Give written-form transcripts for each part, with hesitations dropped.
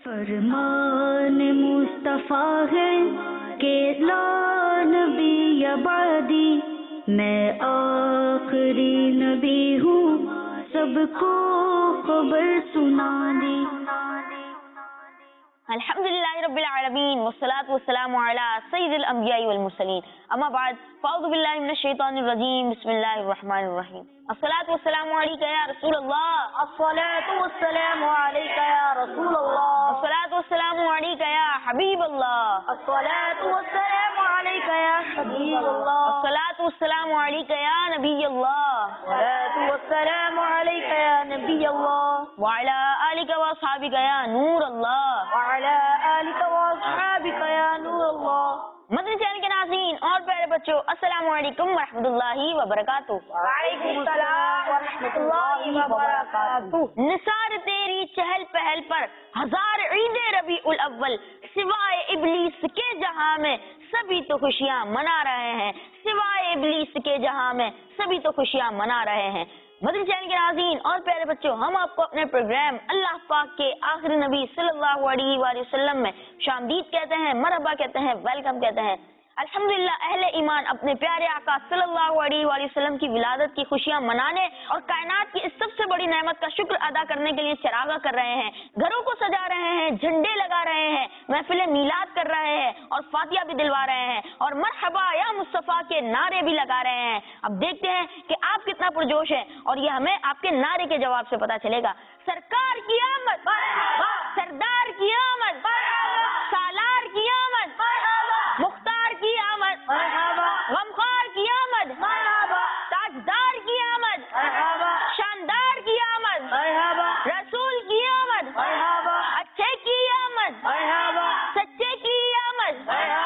فرمان مصطفیٰ ہے کہ لا نبی بعدی، میں آخری نبی ہوں، سب کو خبر سنا دی۔ الحمدللہ رب العالمین والصلاة والسلام علی سید الانبیاء والمرسلین، اما بعد فاعوذ باللہ من الشیطان الرجیم، بسم اللہ الرحمن الرحیم۔ الصلاة والسلام علیک یا رسول اللہ، الصلاة والسلام علیک یا رسول اللہ، الصلاة والسلام علیک یا حبیب اللہ، الصلاة والسلام علیک یا حبیب اللہ، الصلاة والسلام علیک یا نبی اللہ، الصلاة والسلام علیک یا نبی اللہ، وعلی آلک واصحابک یا نور اللہ، وعلی آلک واصحابک یا نور اللہ۔ مدنی چینل کے ناظرین اور پیارے بچوں، السلام علیکم ورحمۃ اللہ وبرکاتہ۔ وعلیکم السلام ورحمۃ اللہ وبرکاتہ۔ نثار تیری چہل پہل پر ہزار عید ربیع الاول، سوائے ابلیس کے جہاں میں سبھی تو خوشیاں منا رہے ہیں، سوائے ابلیس کے جہاں میں سبھی تو خوشیاں منا رہے ہیں۔ مدنی چینل کے ناظرین اور پیارے بچوں، ہم آپ کو اپنے پروگرام اللہ پاک کے آخری نبی صلی اللہ علیہ وآلہ وسلم میں خوش آمدید کہتے ہیں، مرحبا کہتے ہیں، ویلکم کہتے ہیں۔ الحمدللہ اہل ایمان اپنے پیارے آقا صلی اللہ علیہ وآلہ وسلم کی ولادت کی خوشیاں منانے اور کائنات کی اس سب سے بڑی نعمت کا شکر ادا کرنے کے لیے چراغاں کر رہے ہیں، گھروں کو سجا رہے ہیں، جھنڈے لگا رہے ہیں، محفل میلاد کر رہے ہیں اور فاتحہ بھی دلوا رہے ہیں اور مرحبا یا مصطفیٰ کے نعرے بھی لگا رہے ہیں۔ اب دیکھتے ہیں کہ آپ کتنا پرجوش ہیں اور یہ ہمیں آپ کے نعرے کے جواب سے پتا چلے گا۔ سرکار کی آمد، سردار کی آمد، سالار کی آمد، مختار کی آمد، غمخوار کی آمد، تاجدار کی آمد، شاندار کی آمد، رسول کی آمد، اچھے کی آمد، سچے کی آمد،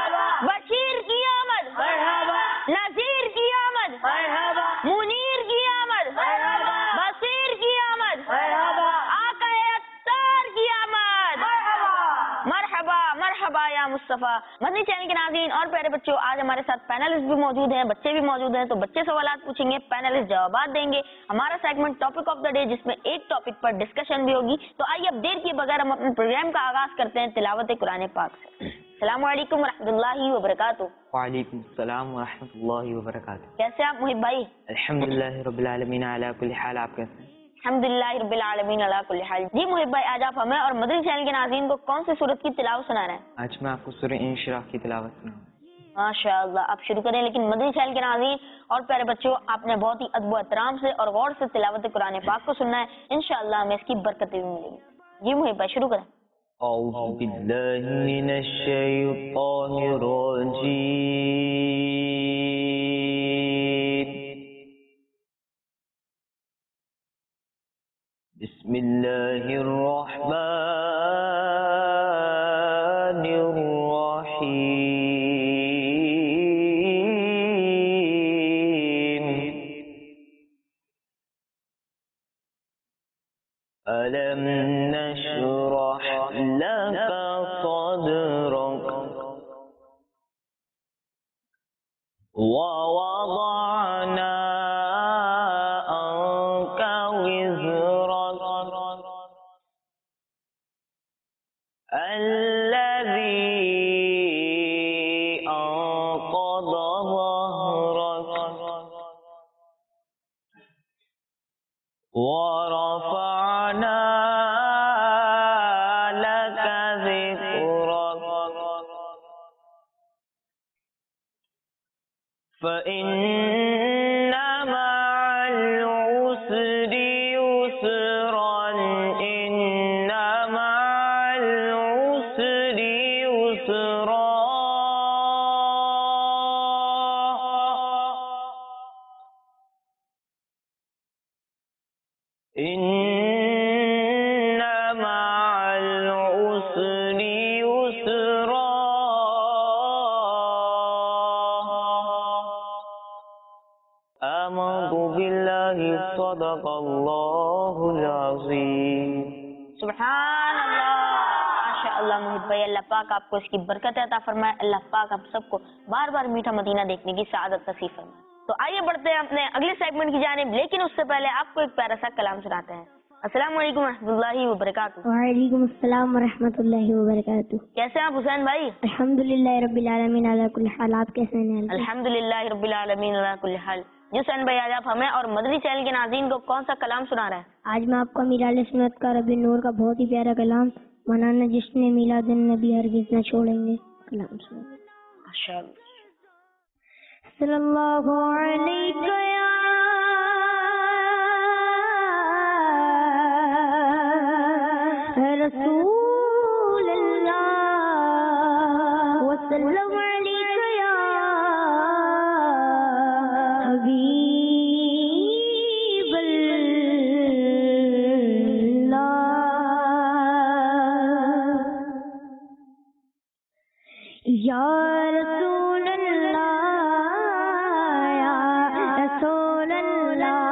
بشیر کی آمد، نذیر کی آمد، منیر کی آمد، بصیر کی آمد، آقا اختار کی آمد۔ مرحبا مرحبا یا مصطفیٰ۔ مدنی چینل کے ناظرین اور پیارے بچوں، آج ہمارے ساتھ پینلسٹ بھی موجود ہیں، بچے بھی موجود ہیں، تو بچے سوالات پوچھیں گے، پینلسٹ جوابات دیں گے۔ ہمارا segment topic of the day, جس میں ایک ٹاپک پر ڈسکشن بھی ہوگی۔ تو آئیے اب دیر کیے بغیر ہم اپنے پروگرام کا آغاز کرتے ہیں تلاوت قرآن پاک سے۔ السلام علیکم ورحمۃ اللہ وبرکاتہ۔ وعلیکم السلام ورحمۃ اللہ وبرکاتہ۔ کیسے آپ محب بھائی؟ الحمدللہ رب العالمین علی کل حال، آپ کیسے ہیں؟ الحمدللہ رب العالمین علی کل حال۔ جی محب بھائی، آج آپ ہمیں اور مدنی چینل کے ناظرین کو کون سی سورت کی تلاوت سنا رہے ہیں؟ آج میں آپ کو سورہ انشراح کی تلاوت سناؤں گا۔ ماشاء اللہ، آپ شروع کریں، لیکن مدنی چینل کے ناظرین اور پیارے بچوں، آپ نے بہت ہی ادب و احترام سے اور غور سے تلاوت قرآن پاک کو سننا ہے، انشاءاللہ ہمیں اس کی برکتیں بھی ملیں گی۔ جی محب بھائی شروع کریں۔ اعوذ باللہ من الشیطان الرجیم، بسم اللہ الرحمن الرحیم، ألم نشرح لك صدرك ووضعنا عنك وزرك الذي أنقض ظهرك ورفعنا لك ذكرك فإن مع العسر يسرا إن مع العسر يسرا إن مع العسر يسرا آمنت بالله صدق الله العظيم۔ سبحان اللہ، ماشاء اللہ محب بھائی، اللہ پاک آپ کو اس کی برکت عطا فرمائے، اللہ پاک آپ سب کو بار بار میٹھا مدینہ دیکھنے کی سعادت نصیب فرمائے۔ تو آئیے بڑھتے ہیں اپنے اگلے سیگمنٹ کی جانب، لیکن اس سے پہلے آپ کو ایک پیارا سا کلام سناتے ہیں۔ السلام علیکم ورحمۃ اللہ وبرکاتہ. وعلیکم السلام ورحمۃ اللہ وبرکاتہ. کیسے ہیں آپ حسین بھائی؟ الحمدللہ رب العالمین علی کل حال. آپ کیسے ہیں؟ الحمدللہ رب العالمین علی کل حال. جی حسین بھائی، آج آپ ہمیں اور مدنی چینل کے ناظرین کو کون سا کلام سنا رہے ہیں؟ آج میں آپ کو میلاد سنت کا ربیع نور کا بہت ہی پیارا کلام منانا جشن میلاد النبی ہرگز نہ چھوڑیں گے. کلام سنو. ماشاءاللہ. صلی اللہ علیہ رسول اللہ وسلم علیک یا حبیب اللہ یا رسول اللہ یا رسول اللہ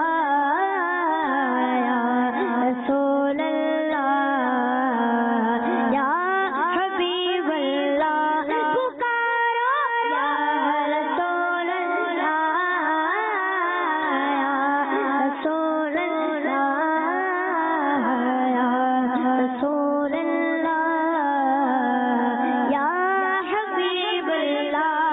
یا رسول اللہ یا حبیب اللہ پکارو یا رسول اللہ یا رسول اللہ یا رسول اللہ یا حبیب اللہ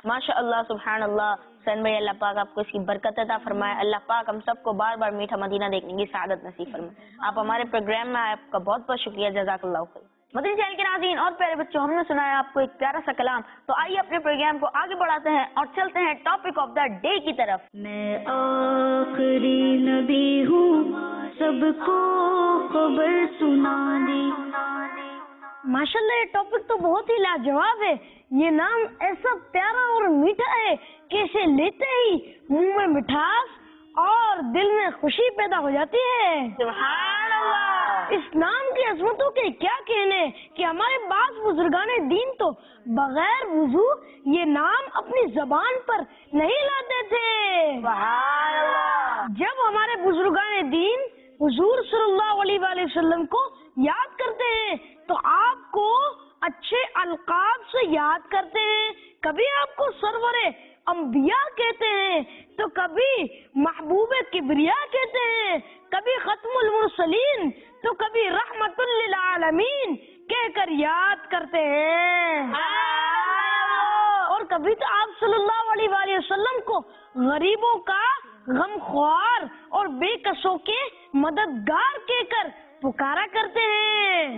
ماشاء اللہ سبحان اللہ. حسین بھائی اللہ پاک آپ کو اس کی برکت عطا فرمائے. اللہ پاک ہم سب کو بار بار میٹھا مدینہ دیکھنے کی سعادت نصیب فرمائے. آپ ہمارے پروگرام میں آپ کا بہت بہت شکریہ. جزاک اللہ خیر. مدنی چینل کے ناظرین اور پیارے بچوں, ہم نے سنا ہے آپ کو ایک پیارا سا کلام, تو آئیے اپنے پروگرام کو آگے بڑھاتے ہیں اور چلتے ہیں ٹاپک آف دا ڈے کی طرف. میں آخری نبی ہوں, سب کو خبر سنا دی. ماشاءاللہ یہ ٹاپک تو بہت ہی لاجواب ہے. یہ نام ایسا پیارا اور میٹھا ہے کہ اسے لیتے ہی منہ میں مٹھاس اور دل میں خوشی پیدا ہو جاتی ہے. سبحان اللہ. اس نام کی عظمتوں کے کیا کہنے کہ ہمارے بعض بزرگان دین تو بغیر وضو یہ نام اپنی زبان پر نہیں لاتے تھے. سبحان اللہ. جب ہمارے بزرگان دین حضور صلی اللہ علیہ وآلہ وسلم کو یاد کرتے ہیں تو آپ کو اچھے القاب سے یاد کرتے ہیں. کبھی آپ کو سرور انبیاء کہتے ہیں تو کبھی محبوب کبریا کہتے ہیں, کبھی ختم المرسلین تو کبھی رحمت للعالمین کہہ کر یاد کرتے ہیں. اور کبھی تو آپ صلی اللہ علیہ وآلہ وسلم کو غریبوں کا غم خوار اور بے کسوں کے مددگار کہہ کر پکارا کرتے ہیں.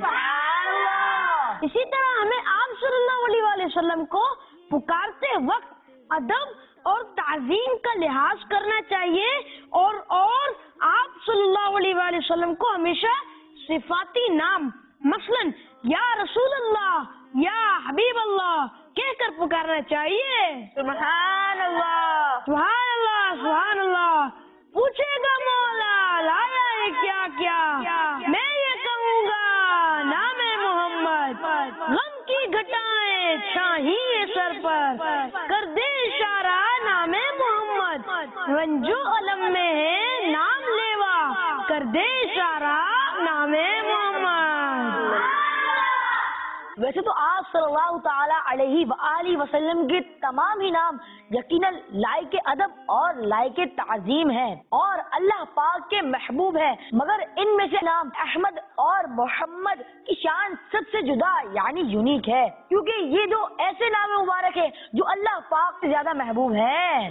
اسی طرح ہمیں آپ صلی اللہ علیہ وآلہ وسلم کو پکارتے وقت ادب اور تعظیم کا لحاظ کرنا چاہیے, اور آپ صلی اللہ علیہ وآلہ وسلم کو ہمیشہ صفاتی نام مثلاً یا رسول اللہ, یا حبیب اللہ کہہ کر پکارنا چاہیے. سبحان اللہ. سبحان اللہ, سبحان اللہ. پوچھے گا مولا لایا ہے کیا کیا, میں یہ کہوں گا نام محمد. غم کی گھٹائیں چھاہیے سر پر, کر دے اشارہ نام محمد. رنجو علم میں ہے نام لیوا, کر دے اشارہ نام محمد. ویسے تو آپ صلی اللہ تعالی علیہ وآلہ وسلم کے تمام ہی نام یقیناً لائق ادب اور لائق تعظیم ہیں اور اللہ پاک کے محبوب ہیں, مگر ان میں سے نام احمد اور محمد کی شان سب سے جدا یعنی یونیک ہے, کیونکہ یہ جو ایسے نام مبارک ہیں جو اللہ پاک سے زیادہ محبوب ہیں.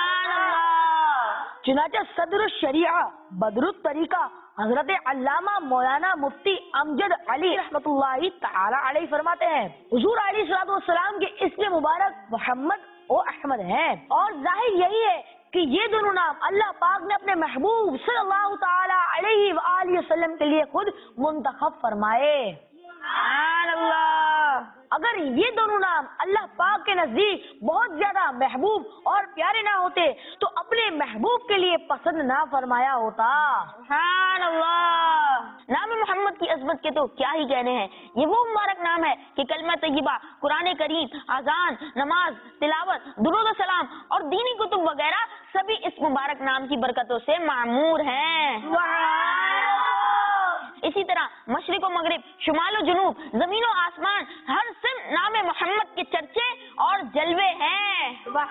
چنانچہ صدر الشریعہ بدر الطریقہ حضرت علامہ مولانا مفتی امجد علی رحمۃ اللہ تعالی علیہ فرماتے ہیں حضور علیہ الصلوۃ والسلام کے اسم مبارک محمد و احمد ہیں, اور ظاہر یہی ہے کہ یہ دونوں نام اللہ پاک نے اپنے محبوب صلی اللہ تعالی علیہ وآلہ وسلم کے لیے خود منتخب فرمائے. سبحان اللہ. اگر یہ دونوں نام اللہ پاک کے نزدیک بہت زیادہ محبوب اور پیارے نہ ہوتے تو اپنے محبوب کے لیے پسند نہ فرمایا ہوتا. سبحان اللہ. نام محمد کی عظمت کے تو کیا ہی کہنے ہیں. یہ وہ مبارک نام ہے کہ کلمہ طیبہ, قرآن کریم, اذان, نماز, تلاوت, درود و سلام اور دینی کتب وغیرہ سبھی اس مبارک نام کی برکتوں سے معمور ہیں. اسی طرح مشرق و مغرب, شمال و جنوب, زمین و آسمان, ہر سمت نام محمد کے چرچے اور جلوے ہیں.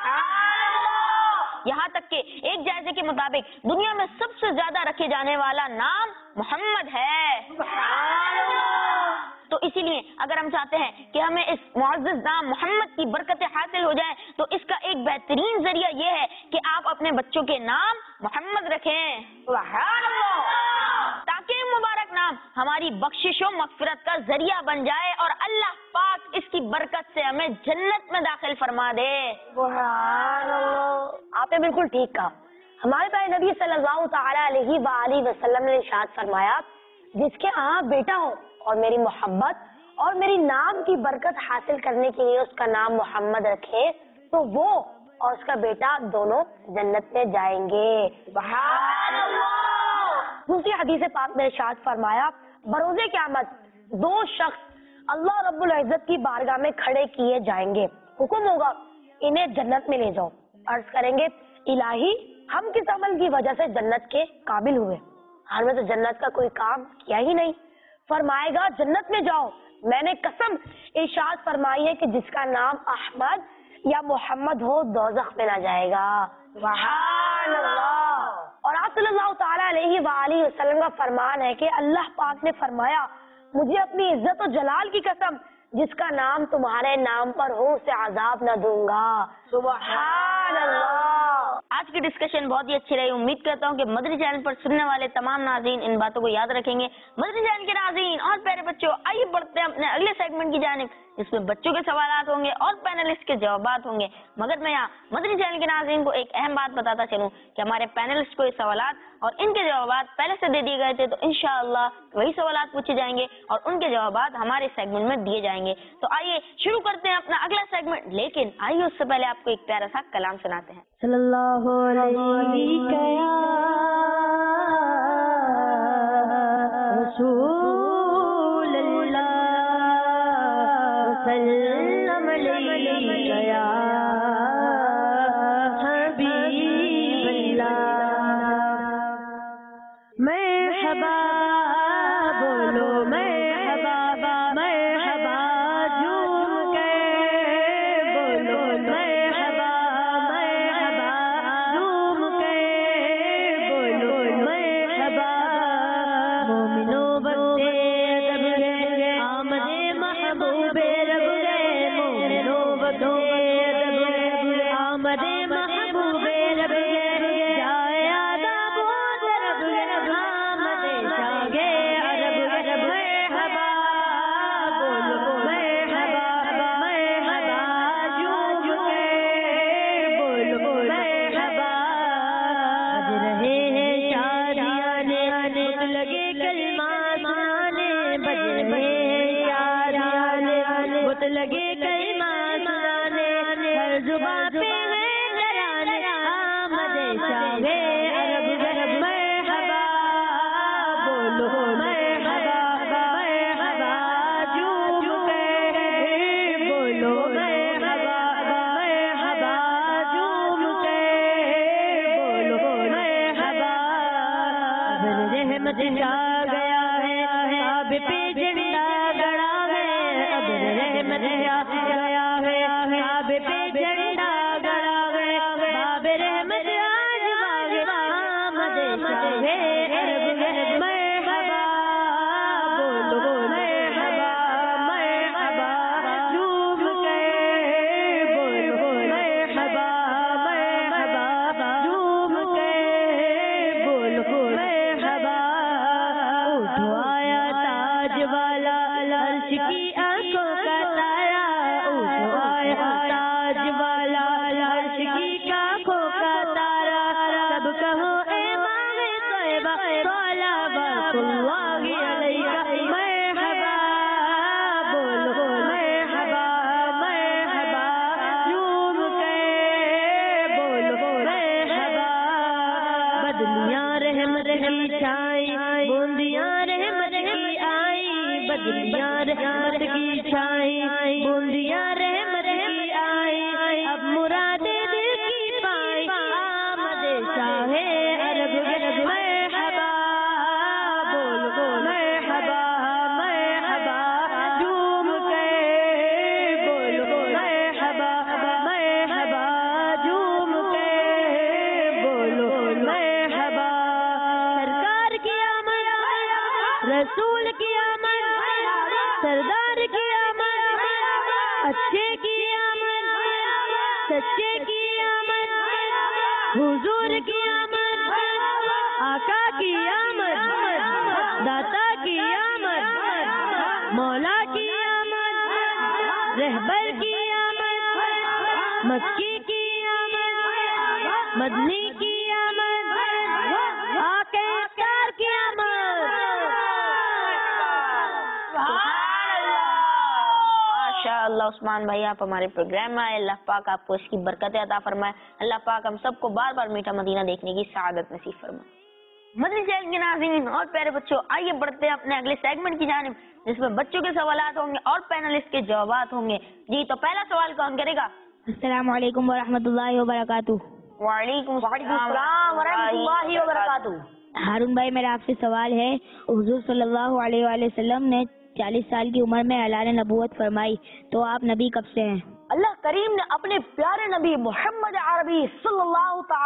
یہاں تک کہ ایک جائزے کے مطابق دنیا میں سب سے زیادہ رکھے جانے والا نام محمد ہے. تو اسی لیے اگر ہم چاہتے ہیں کہ ہمیں اس معزز نام محمد کی برکتیں حاصل ہو جائیں تو اس کا ایک بہترین ذریعہ یہ ہے کہ آپ اپنے بچوں کے نام محمد رکھیں, تاکہ مبارک نام ہماری بخشش و مغفرت کا ذریعہ بن جائے اور اللہ پاک اس کی برکت سے ہمیں جنت میں داخل فرما دے. آپ نے بالکل ٹھیک کہا. ہمارے پیارے نبی صلی اللہ تعالی علیہ وآلہ وسلم نے ارشاد فرمایا, جس کے ہاں بیٹا ہو اور میری محبت اور میری نام کی برکت حاصل کرنے کے لیے اس کا نام محمد رکھے تو وہ اور اس کا بیٹا دونوں جنت میں جائیں گے. سبحان اللہ. دوسری حدیث پاک میں ارشاد فرمایا, بروز قیامت دو شخص اللہ رب العزت کی بارگاہ میں کھڑے کیے جائیں گے. حکم ہوگا انہیں جنت میں لے جاؤ. عرض کریں گے, الہی ہم کس عمل کی وجہ سے جنت کے قابل ہوئے؟ ہم نے تو جنت کا کوئی کام کیا ہی نہیں. فرمائے گا, جنت میں جاؤ, میں نے قسم ارشاد فرمائی ہے کہ جس کا نام احمد یا محمد ہو دوزخ میں نہ جائے گا. سبحان اللہ. اور آپ صلی اللہ تعالی علیہ وآلہ وسلم کا فرمان ہے کہ اللہ پاک نے فرمایا, مجھے اپنی عزت و جلال کی قسم جس کا نام تمہارے نام پر ہو اسے عذاب نہ دوں گا. سبحان اللہ. آج کی ڈسکشن بہت ہی اچھی رہی. امید کرتا ہوں کہ مدنی چینل پر سننے والے تمام ناظرین ان باتوں کو یاد رکھیں گے. مدنی چینل کے ناظرین اور پیارے بچوں، آئیے بڑھتے ہیں اپنے اگلے سیگمنٹ کی جانب، جس میں بچوں کے سوالات ہوں گے اور پینلسٹ کے جوابات ہوں گے. مگر میں یہاں مدنی چینل کے ناظرین کو ایک اہم بات بتاتا چلوں کہ ہمارے پینلسٹ کو یہ سوالات اور ان کے جوابات پہلے سے دے دیے گئے تھے، تو انشاءاللہ وہی سوالات پوچھے جائیں گے اور ان کے جوابات ہمارے سیگمنٹ میں دیے جائیں گے. تو آئیے شروع کرتے ہیں اپنا اگلا سیگمنٹ، لیکن آئیے اس سے پہلے آپ کو ایک پیارا سا کلام سناتے ہیں. صلی اللہ علیہ رسول اللہ وسلم علیہ یا حبیب اللہ. مرحبا بولو مرحبا، مرحبا جھوم کے بولو مرحبا، مرحبا جھوم کے بولو مرحبا. مومنو بندے ادب گئے آمد محبوب رب گئے، مومنو بندے ادب گئے آمد محبوب رب گئے، جائے آداب و رب گئے آمد شاگے عرب گئے. مرحبا بولو مرحبا، مرحبا جھوم کے بولو مرحبا. بج رہے ہیں شادیانے بت لگے کلمہ سنانے، بج رہے ہیں شادیانے بت لگے کلمہ سنانے، ہر زباں پہ ہے ترانے آمد شاہے عرب گئے. مرحبا بولو مرحبا، مرحبا جھوم کے بولو مرحبا، مرحبا جھوم کے بولو مرحبا. اب رحمت چھا گیا ہے کعب پہ جھنڈا گڑا ہے، اب رحمت چھا گیا ہے کعب پہ جھنڈا گڑا ہے، باب رحمت آج باغ آمد شاہے عرب گئے. مرحبا بولو مرحبا، مرحبا جھوم کے بولو مرحبا، مرحبا جھوم کے بولو مرحبا. اٹھو آیا تاج والا عرش کی آنکھوں کا تارا، اٹھو آیا تاج والا عرش کی آنکھوں کا تارا. سب کہو اے ماہ طیبہ صلوات اللہ علیہ. مرحبا بولو مرحبا، مرحبا جھوم کے بولو مرحبا. بدلیاں رحمت کی چھائیں، بوندیاں رحمت کی آئیں، بدلیاں رحمت کی چھائیں، بوندیاں رحمت کی آئیں، اب مراد دل کی پائیں آمد شاہے عرب گئے. مرحبا بولو مرحبا، مرحبا جھوم کے بولو مرحبا، مرحبا جھوم کے بولو مرحبا. سرکار کی آمد، رسول کی آمد، سردار کی آمد، اچھے کی آمد، سچے کی آمد، حضور کی آمد، آقا کی آمد، داتا کی آمد، مولا کی آمد، رہبر کی آمد، مکی کی آمد، مدنی کی آمد، آقا اختیار کی آمد. ماشاء اللہ عثمان بھائی، آپ ہمارے پروگرام میں آئے. اللہ پاک آپ کو اس کی برکتیں عطا فرمائے. اللہ پاک ہم سب کو بار بار میٹھا مدینہ دیکھنے کی سعادت نصیب فرمائے. مدنی چینل کے ناظرین اور پیارے بچوں، آئیے بڑھتے ہیں اپنے اگلے سیگمنٹ کی جانب، جس میں بچوں کے سوالات ہوں گے اور پینلسٹ کے جوابات ہوں گے. جی تو پہلا سوال کون کرے گا؟ السلام علیکم ورحمۃ اللہ وبرکاتہ. وعلیکم السلام ورحمۃ اللہ وبرکاتہ. ہارون بھائی، میرا آپ سے سوال ہے، حضور صلی اللہ علیہ وآلہ وسلم نے 40 سال کی عمر میں اعلان نبوت فرمائی، تو آپ نبی کب سے ہیں؟ اللہ کریم نے اپنے پیارے نبی محمد عربی صلی اللہ تعالی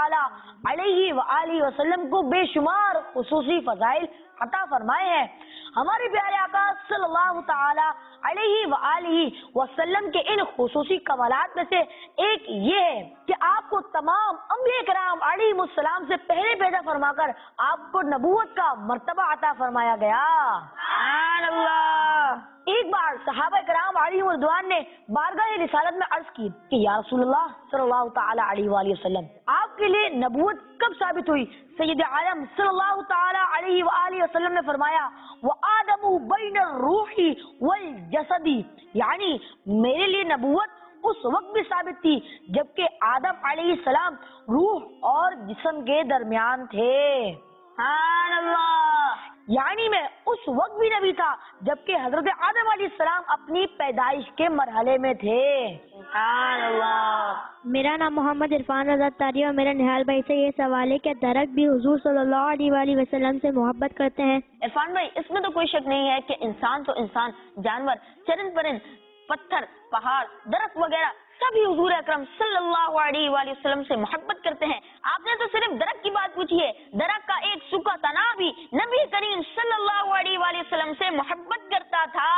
تعالی علیہ وآلہ وسلم کو بے شمار خصوصی فضائل عطا فرمائے ہیں. ہمارے پیارے آقا صلی اللہ تعالی علیہ وآلہ وسلم کے ان خصوصی کمالات میں سے ایک یہ ہے کہ آپ کو تمام انبیاء کرام علیہ السلام سے پہلے پیدا فرما کر آپ کو نبوت کا مرتبہ عطا فرمایا گیا. سبحان اللہ. ایک بار صحابہ کرام علیہ رضوان نے بارگاہ رسالت میں عرض کی کہ یا رسول اللہ صلی اللہ تعالی علیہ وآلہ وسلم آپ کے لیے نبوت کب ثابت ہوئی؟ سید عالم صلی اللہ تعالی علیہ وآلہ وسلم نے فرمایا وَآدَمُ بَيْنَ الرُّوحِ وَالْجَسَدِ، یعنی میرے لیے نبوت اس وقت بھی ثابت تھی جبکہ آدم علیہ السلام روح اور جسم کے درمیان تھے. سبحان اللہ. یعنی میں اس وقت بھی نبی تھا جبکہ حضرت آدم علیہ السلام اپنی پیدائش کے مرحلے میں تھے. سبحان اللہ. میرا نام محمد عرفان رضا تاری اور میرا نہال بھائی سے یہ سوال ہے کہ درخت بھی حضور صلی اللہ علیہ وآلہ وسلم سے محبت کرتے ہیں؟ عرفان بھائی اس میں تو کوئی شک نہیں ہے کہ انسان تو انسان، جانور، چرند پرند، پتھر، پہاڑ، درخت وغیرہ سبھی حضور اکرم صلی اللہ علیہ وآلہ وسلم سے محبت کرتے ہیں. آپ نے تو صرف درخت کی بات پوچھی ہے، درخت کا ایک سوکھا تنا بھی نبی کریم صلی اللہ علیہ وآلہ وسلم سے محبت کرتا تھا.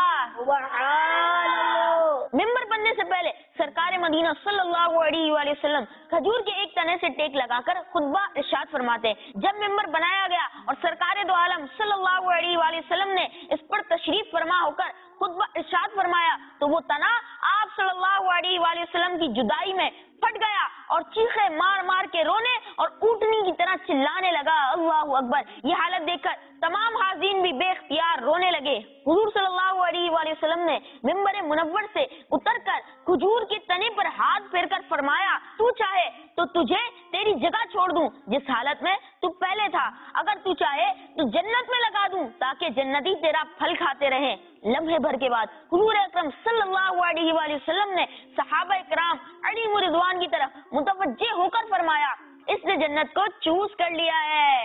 ممبر بننے سے پہلے سرکار مدینہ صلی اللہ علیہ وآلہ وسلم کھجور کے ایک تنے سے ٹیک لگا کر خطبہ ارشاد فرماتے. جب ممبر بنایا گیا اور سرکار دو عالم صلی اللہ علیہ وآلہ وسلم نے اس پر تشریف فرما ہو کر خطبہ ارشاد فرمایا تو وہ تنا آپ صلی اللہ علیہ وآلہ وسلم کی جدائی میں پھٹ گیا اور چیخے مار مار کے رونے اور اونٹنی کی طرح چلانے لگا. اللہ اکبر. یہ حالت دیکھ کر تمام حاضرین بھی بے اختیار رونے لگے. حضور صلی اللہ علیہ وآلہ وسلم نے ممبر منور سے اتر کر کھجور کے تنے پر ہاتھ پھیر کر فرمایا تو چاہے تو تجھے تیری جگہ چھوڑ دوں جس حالت میں تو پہلے تھا، اگر تو چاہے تو جنت میں لگا دوں تاکہ جنتی تیرا پھل کھاتے رہیں. لمحے بھر کے بعد حضور اکرم صلی اللہ علیہ وآلہ وسلم نے صحابہ کرام علیہ رضوان کی طرف متوجہ ہو کر فرمایا اس نے جنت کو چوز کر لیا ہے.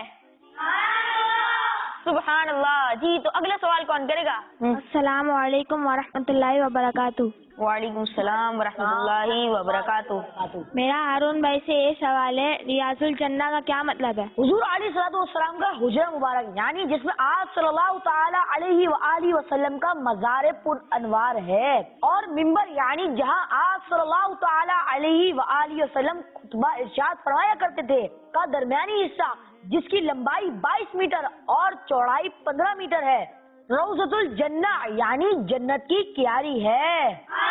سبحان اللہ. جی تو اگلا سوال کون کرے گا؟ السلام علیکم ورحمۃ اللہ وبرکاتہ. وعلیکم السلام ورحمۃ اللہ وبرکاتہ. میرا ہارون بھائی سے یہ سوال ہے ریاض الجنہ کا کیا مطلب ہے؟ حضور علیہ السلام کا حجرہ مبارک یعنی جس میں آپ صلی اللہ تعالی علیہ وآلہ وسلم کا مزار پر انوار ہے، اور ممبر یعنی جہاں آپ صلی اللہ تعالی علیہ وآلہ وسلم خطبہ ارشاد فرمایا کرتے تھے کا درمیانی حصہ جس کی لمبائی 22 میٹر اور چوڑائی 15 میٹر ہے روضۃ الجنہ یعنی جنت کی کیاری ہے.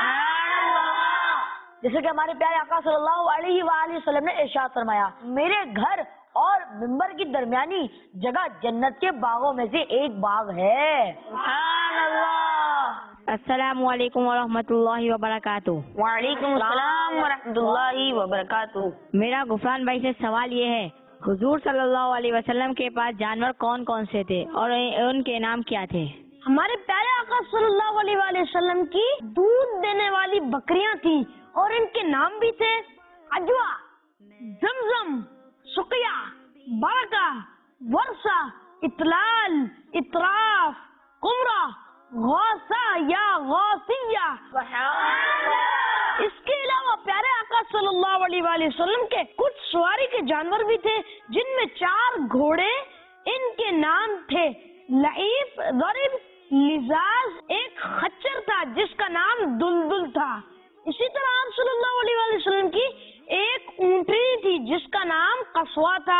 جیسے کہ ہمارے پیارے آقا صلی اللہ علیہ وآلہ وسلم نے ارشاد فرمایا میرے گھر اور ممبر کی درمیانی جگہ جنت کے باغوں میں سے ایک باغ ہے. سبحان اللہ. السلام علیکم ورحمۃ اللہ وبرکاتہ. وعلیکم السلام ورحمۃ اللہ وبرکاتہ. میرا غفران بھائی سے سوال یہ ہے حضور صلی اللہ علیہ وسلم کے پاس جانور کون کون سے تھے اور ان کے نام کیا تھے؟ ہمارے پیارے آقا صلی اللہ علیہ وآلہ وسلم کی دودھ دینے والی بکریاں تھیں اور ان کے نام بھی تھے اجوا، زمزم، سقیہ، برکہ، ورثہ، اطلال، اطراف، قمرہ، غوثہ یا غوثیہ. اس کے علاوہ پیارے آقا صلی اللہ علیہ وآلہ وسلم کے کچھ سواری کے جانور بھی تھے جن میں 4 گھوڑے، ان کے نام تھے لعیف، ضرب، لزاز، ایک خچر تھا جس کا نام دلدل تھا. اسی طرح آپ صلی اللہ علیہ وآلہ وسلم کی ایک اونٹنی تھی جس کا نام قصوہ تھا،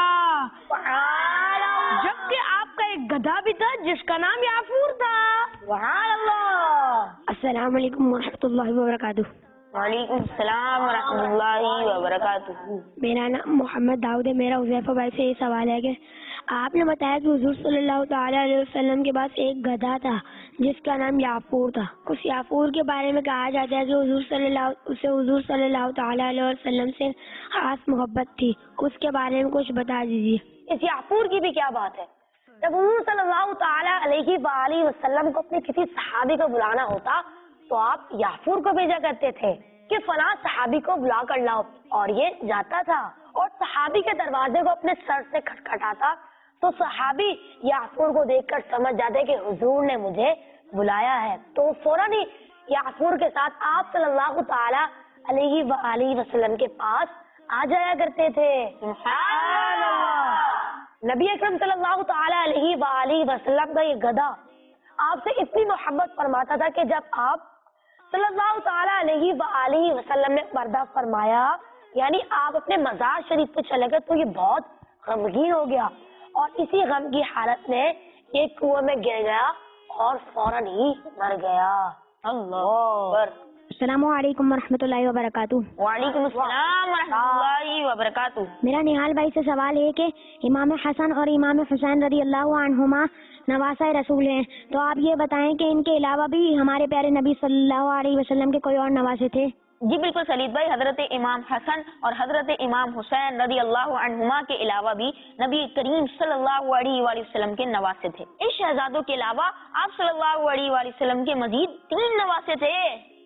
جبکہ آپ کا ایک گدھا بھی تھا جس کا نام یافور تھا. سبحان اللہ. السلام علیکم ورحمۃ اللہ وبرکاتہ. وعلیکم السلام ورحمۃ اللہ وبرکاتہ. میرا نام محمد داؤد ہے. میرا حذیفہ بھائی سے یہ سوال ہے کہ آپ نے بتایا کہ حضور صلی اللہ تعالی علیہ وسلم کے پاس ایک گدھا تھا جس کا نام یافور تھا. اس یافور کے بارے میں کہا جاتا ہے کہ حضور صلی اللہ تعالی علیہ وسلم سے خاص محبت تھی. اس کے بارے میں کچھ بتا دیجیے. اس یافور کی بھی کیا بات ہے. جب حضور صلی اللہ تعالی علیہ وآلہ وسلم کو اپنے کسی صحابی کو بلانا ہوتا تو آپ یافور کو بھیجا کرتے تھے کہ فلاں صحابی کو بلا کر لاؤ، اور یہ جاتا تھا اور صحابی کے دروازے کو اپنے سر سے کھٹکھٹاتا تو صحابی یافور کو دیکھ کر سمجھ جاتے کہ حضور نے مجھے بلایا ہے، تو فوراً ہی یافور کے ساتھ آپ صلی اللہ تعالی علیہ وآلہ وسلم کے پاس आ जाया करते थे। सुभान अल्लाह। नबी अकरम सल्लल्लाहु ताला अलैहि वसल्लम का ये गधा आपसे इतनी मोहब्बत फरमाता था कि जब आप सल्लल्लाहु ताला अलैहि वसल्लम ने पर्दा फरमाया, यानी आप अपने मज़ार शरीफ पे चले गए, तो ये बहुत गमगीन हो गया और इसी गम की हालत में एक कुएं में गिर गया और फौरन ही मर गया। अल्लाह। अस्सलामु अलैकुम वरहमतुल्लाहि वबरकातुहू। वालेकुम अस्सलाम वरहमतुल्लाहि वबरकातुहू। मेरा निहाल भाई से सवाल है कि इमाम हसन और इमाम हुसैन रदी अल्लाह अन्हुमा नवासा रसूल हैं, तो आप ये बताएं कि इनके अलावा भी हमारे प्यारे नबी सल्लल्लाहु अलैहि वसल्लम के कोई और नवासे थे? जी बिल्कुल सलीद भाई, हजरत इमाम हसन और हजरत इमाम हुसैन रदी अल्लाह अन्हुमा के अलावा भी नबी करीम सल्लल्लाहु अलैहि वसल्लम के नवासे थे। इस शहजादों के अलावा आप सल्लल्लाहु अलैहि वसल्लम के मजीद 3 नवासे थे।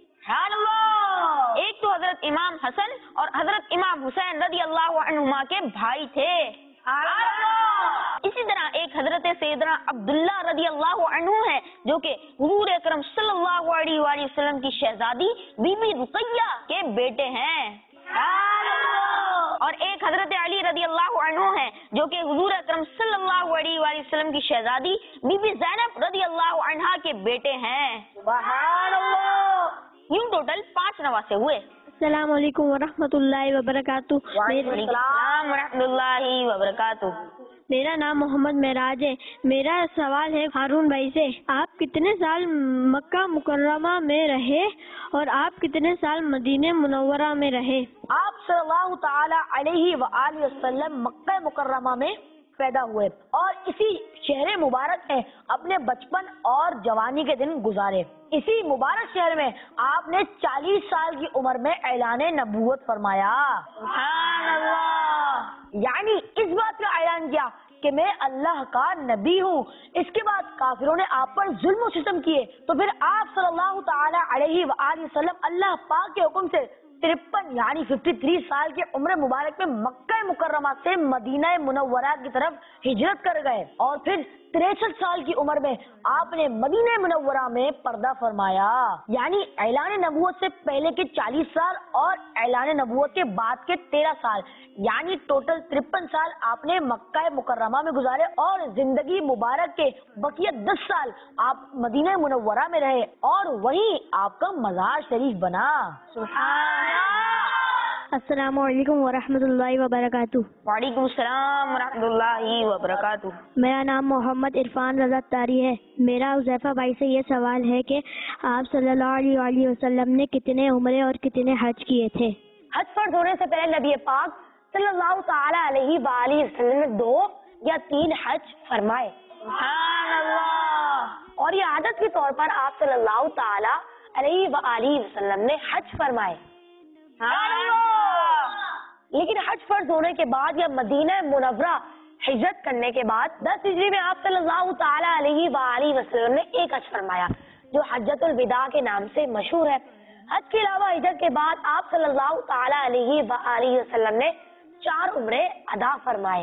एक तो हजरत इमाम हसन और हजरत इमाम हुसैन रदी अल्लाह अन्हुमा के भाई थे। इसी तरह एक हजरत सैयदना अब्दुल्ला रदी अल्लाह अन्हु है, जो कि हुजूर अकरम सल्लल्लाहु अलैहि वसल्लम की शहजादी बीबी रुकैया के बेटे हैं। और एक हजरत अली रदी अल्लाह अन्हु है, जो कि हुजूर अकरम सल्लल्लाहु अलैहि वसल्लम की शहजादी बीबी ज़ैनब रदी अल्लाह अन्हा के बेटे हैं। सुभान अल्लाह। यूं टोटल 5 नवासे हुए। अस्सलामु अलैकुम वरहमतुल्लाहि वबरकातुहू। वालेकुम वरहमतुल्लाहि वबरकातुहू। मेरा नाम मोहम्मद महराज है। मेरा सवाल है हारून भाई से, आप कितने साल मक्का मुकर्रमा में रहे और आप कितने साल मदीने मुनव्वरा में रहे? आप सल्लल्लाहु ताला अलैहि वसल्लम मक्का मुकर्रमा में पैदा हुए और इसी शहर मुबारक में अपने बचपन और जवानी के दिन गुजारे। इसी मुबारक शहर में आपने 40 साल की उम्र में ऐलान नबूवत फरमाया। सुभान अल्लाह। यानी इस बात का ऐलान किया कि मैं अल्लाह का नबी हूँ। इसके बाद काफिरों ने आप पर जुल्म और सितम किए, तो फिर आप सल्लल्लाहु ताला अलैहि वसल्लम अल्लाह पाक के हुक्म से 53 यानी 53 साल की उम्र मुबारक में मक्का मुकर्रमा से मदीना मुनव्वरा की तरफ हिजरत कर गए और फिर 63 साल की उम्र में आपने मदीना मुनव्वरा में पर्दा फरमाया। यानी ऐलान नबूवत से पहले के 40 साल और ऐलान नबूवत के बाद के 13 साल, यानी टोटल 53 साल आपने मक्का मुकर्रमा में गुजारे और जिंदगी मुबारक के बकिया 10 साल आप मदीना मुनव्वरा में रहे और वहीं आपका मज़ार शरीफ बना। अस्सलामु अलैकुम वरहमतुल्लाहि वबरकातुहू। वालेकुम सलाम वरहमतुल्लाहि वबरकातुहू। मेरा नाम मोहम्मद इरफान रज़ा तारी है। मेरा हुज़ैफा भाई से ये सवाल है कि आप सल्लल्लाहु अलैहि वसल्लम ने कितने उम्रे और कितने हज किए थे? हज फर्ज होने से पहले नबी पाक सल्लल्लाहु ताला अलैहि वसल्लम ने 2 या 3 हज फरमाए। सुभान अल्लाह। और ये आदत के तौर पर आप सल्लल्लाहु ताला अलैहि वसल्लम ने हज फरमाए। लेकिन हज फर्ज होने के बाद या मदीना मुनव्वरा हिजरत करने के बाद 10 हिजरी में आप सल्लल्लाहु ताला अलैहि वसल्लम ने एक हज फरमाया, जो हज्जतुल विदा के नाम से मशहूर है। हज के अलावा हिजरत के बाद आप सल्लल्लाहु ताला अलैहि वसल्लम ने 4 उम्रे अदा फरमाए।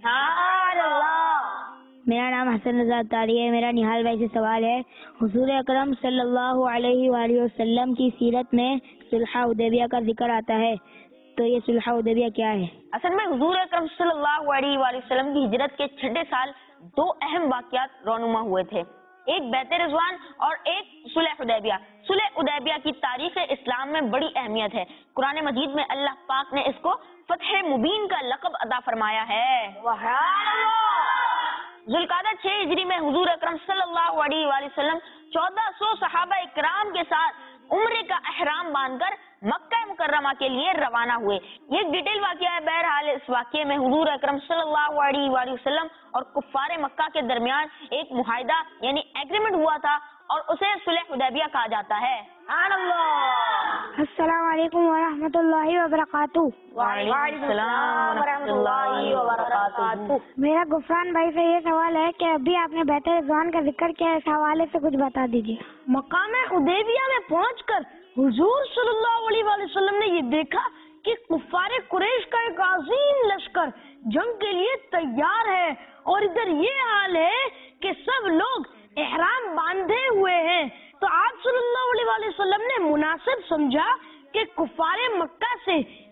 मेरा नाम हसन रज़ा तारी है। मेरा निहाल भाई से सवाल है, हुजूर अकरम सल्लल्लाहु अलैहि वसल्लम की सीरत में सुलह हुदैबिया का जिक्र आता है, तो ये सुलह हुदैबिया क्या है? असल में हुजूर अकरम सल्लल्लाहु अलैहि वसल्लम की हिजरत के 6ठे साल 2 अहम वाक़यात रोनुमा हुए थे, एक बैत रिज़वान और एक सुलह हुदैबिया। सुलह हुदैबिया की तारीख इस्लाम में बड़ी अहमियत है। कुरान मजीद में अल्लाह पाक ने इसको फतह मुबीन का लक़ब अदा फरमाया है। ज़ुल्क़ादा 6 हिजरी में हुजूर अकरम सल्लल्लाहु अलैहि वसल्लम 1400 सहाबा इकराम के साथ उम्रे का एहराम बांधकर मक्का मुकर्रमा के लिए रवाना हुए। ये एक डिटेल वाक़या है। बहरहाल इस वाक़ये में हुजूर अकरम सल्लल्लाहु अलैहि वसल्लम और कुफ़ारे मक्का के दरमियान एक मुआहिदा यानी एग्रीमेंट हुआ था और उसे सुलह हुदैबिया कहा जाता है। अस्सलामु अलैकुम वरहमतुल्लाहि वबरकातुहू। वालेकुम सलाम वरहमतुल्लाहि वबरकातुहू। मेरा गुफरान भाई से ये सवाल है कि अभी आपने बैत रिज़वान का जिक्र किया है, इस हवाले से कुछ बता दीजिए। मकाम हुदैबिया में पहुंचकर हुजूर सल्लल्लाहु अलैहि वसल्लम ने ये देखा कि कुफ़ारे कुरैश का एक अजीम लश्कर जंग के लिए तैयार है और इधर ये हाल है कि सब लोग एहराम बांधे हुए हैं। तो आप सल्लल्लाहु अलैहि वसल्लम ने मुनासिब समझा कि कुफ़ारे मक्का से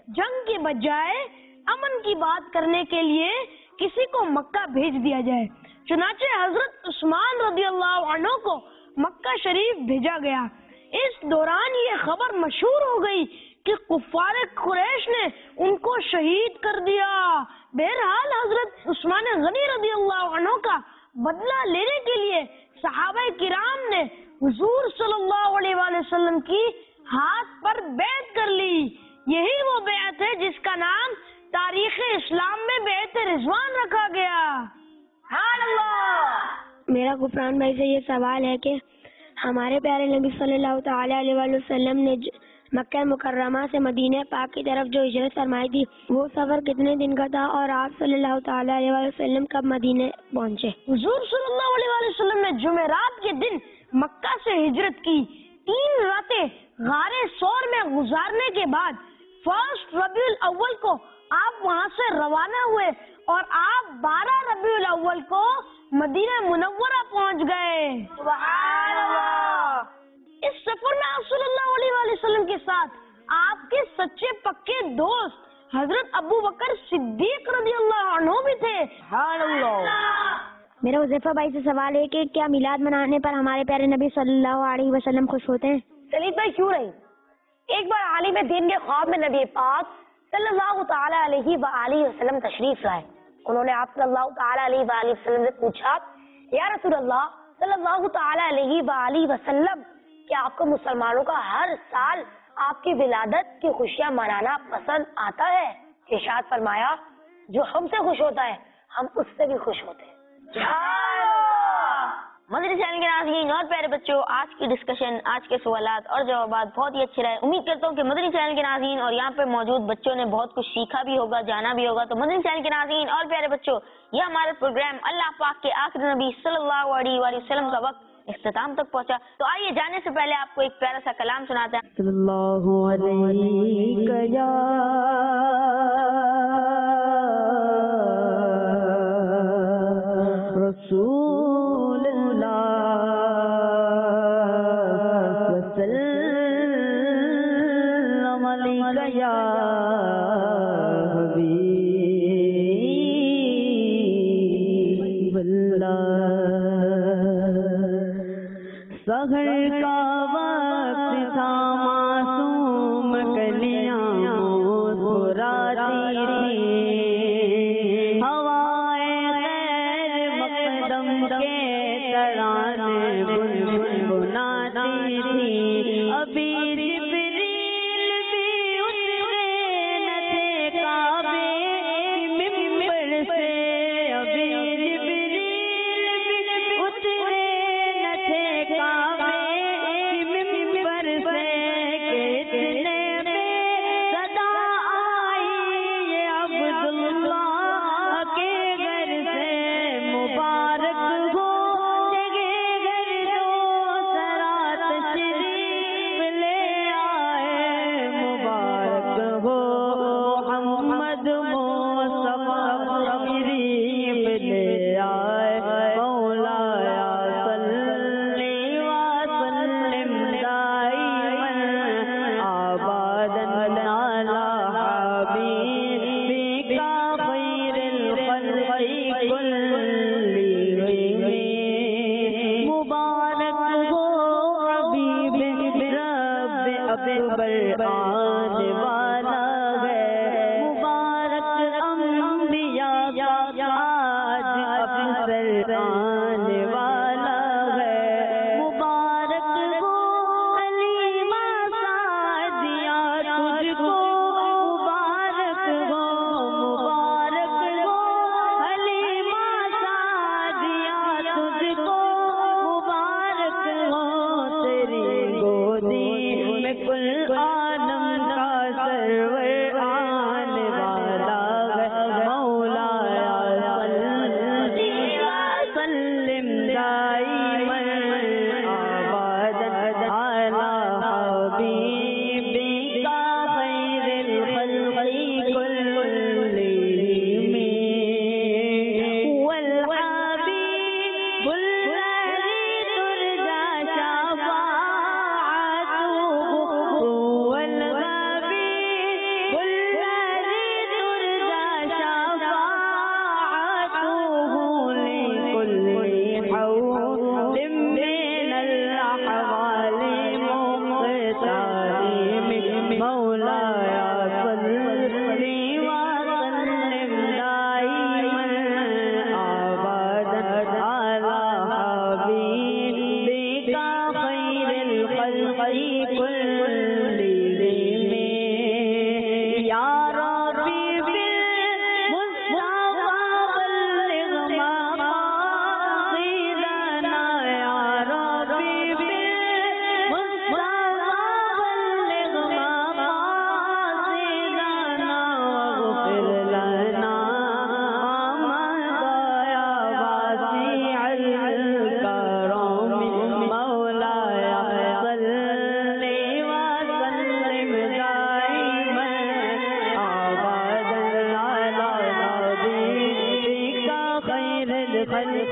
جنگ کے بجائے امن کی بات کرنے کے لیے کسی کو مکہ بھیج دیا جائے. چنانچہ حضرت عثمان رضی اللہ عنہ کو مکہ شریف بھیجا گیا. اس دوران یہ خبر مشہور ہو گئی کہ کفار قریش نے ان کو شہید کر دیا. بہرحال حضرت عثمان غنی رضی اللہ عنہ کا بدلہ لینے کے لیے صحابہ کرام نے حضور صلی اللہ علیہ وآلہ وسلم کی ہاتھ پر بیعت کر لی. یہی وہ بیعت ہے جس کا نام تاریخ اسلام میں بیعت رضوان رکھا گیا. سبحان اللہ. میرا غفران بھائی سے یہ سوال ہے کہ ہمارے پیارے نبی صلی اللہ تعالیٰ علیہ وآلہ وسلم نے مکہ مکرمہ سے مدینہ پاک کی طرف جو ہجرت فرمائی تھی وہ سفر کتنے دن کا تھا اور آپ صلی اللہ تعالیٰ علیہ وآلہ وسلم کب مدینہ پہنچے؟ حضور صلی اللہ علیہ وآلہ وسلم نے جمعرات کے دن مکہ سے ہجرت کی. 3 راتیں غار ثور میں گزارنے کے بعد 1 ربیع الاول کو آپ وہاں سے روانہ ہوئے اور آپ 12 ربیع الاول کو مدینہ منورہ پہنچ گئے. سبحان اللہ. اس سفر میں آپ صلی اللہ علیہ وآلہ وسلم کے ساتھ آپ کے سچے پکے دوست حضرت ابو بکر صدیق رضی اللہ عنہ بھی تھے. سبحان اللہ. میرا حذیفہ بھائی سے سوال ہے کہ کیا میلاد منانے پر ہمارے پیارے نبی صلی اللہ علیہ وسلم خوش ہوتے ہیں؟ سلیم بھائی کیوں نہیں. ایک بار عالم دین کے خواب میں نبی پاک صلی اللہ تعالیٰ علیہ وآلہ وسلم تشریف لائے. انہوں نے آپ صلی اللہ تعالیٰ علیہ وآلہ وسلم سے پوچھا یا رسول اللہ صلی اللہ تعالیٰ علیہ وآلہ وسلم کیا آپ کو مسلمانوں کا ہر سال آپ کی ولادت کی خوشیاں منانا پسند آتا ہے؟ ارشاد فرمایا جو ہم سے خوش ہوتا ہے ہم اس سے بھی خوش ہوتے ہیں. مدنی چینل کے ناظرین اور پیارے بچوں، آج کی ڈسکشن، آج کے سوالات اور جوابات بہت ہی اچھے رہے. امید کرتا ہوں کہ مدنی چینل کے ناظرین اور یہاں پہ موجود بچوں نے بہت کچھ سیکھا بھی ہوگا، جانا بھی ہوگا. تو مدنی چینل کے ناظرین اور پیارے بچوں، یہ ہمارا پروگرام اللہ پاک کے آخری نبی صلی اللہ علیہ وآلہ وسلم کا وقت اختتام تک پہنچا. تو آئیے جانے سے پہلے آپ کو ایک پیارا سا کلام سناتے ہیں. صلی اللہ علیہ یا رسول اللہ وسلم علیہ یا حبیب اللہ. سحر کا وقت تھا معصوم کلیاں مسکراتی تھی، ہوائے غیر مقدم کے ترانے گنگناتی تھی. ابھی جبریل بھی اترے نہ تھے کعبے کی ممبر سے، ابھی جبریل بھی اترے نہ تھے کعبے کی ممبر سے کہ اتنے میں صدا آئی یہ عبداللہ کے گھر سے. مبارک ہو جگہ گھر جو سرات شریف لے آئے، مبارک ہو محمد مصطفیٰ شریف لے آئے. مولایا صلی وسلم دائما ابدا علی حبیبک خیر الخلق کلہم. مبارک ہو حبیب رب اکبر آنے والا ہے، مبارک انبیاء کا آج افضل آنے والا ہے. مبارک ہو حلیمہ سعدیہ تجھ کو، مبارک ہو حلیمہ سعدیہ تجھ کو، مبارک ہو تیری گودی میں کل عالم کا خلقی کلہم یا ربی بالمصطفى بلغ مقاصدنا یا ربی بالمصطفى بلغ مقاصدنا واغفر لنا ما ضاع واسع الكرم مولاي صل وسلم دائما ابدا على نبيك خير الخلق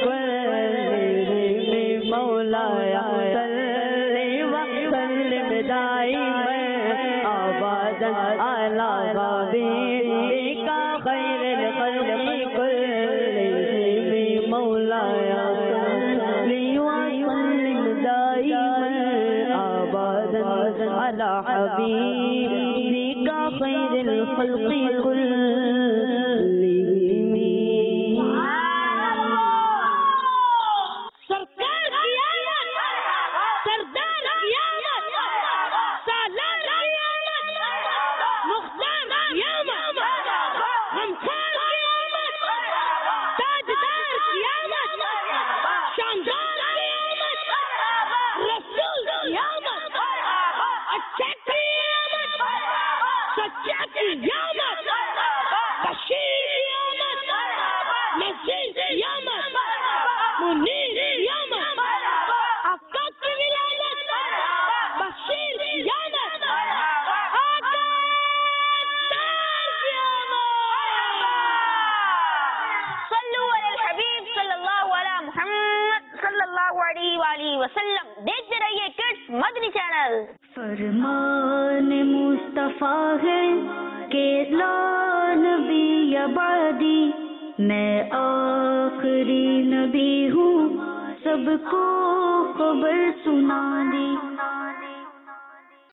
كلهم مولاي صل وسلم دائما ابدا على نبيك خير الخلق كلهم مولاي صل وسلم دائما ابدا على حبيبك خير الخلق كلهم. سرکار قیامت، سردار قیامت، سالار قیامت، مختار قیامت، غمخوار قیامت، تاجدار قیامت، شاندار قیامت، رسول قیامت، اچھا قیامت، سچا قیامت، بشیر قیامت، نذیر قیامت، منیر قیامت، آقا کی ولادت، بشیر قیامت، آقا صلوا علی الحبیب صلی اللہ علی محمد صلی اللہ علیہ وآلہ وسلم. دیکھتے رہیے کڈس مدنی چینل. فرمان مصطفیٰ ہے کہ لا نبی بعدی، میں آخری نبی ہوں سب کو خبر سنا دی.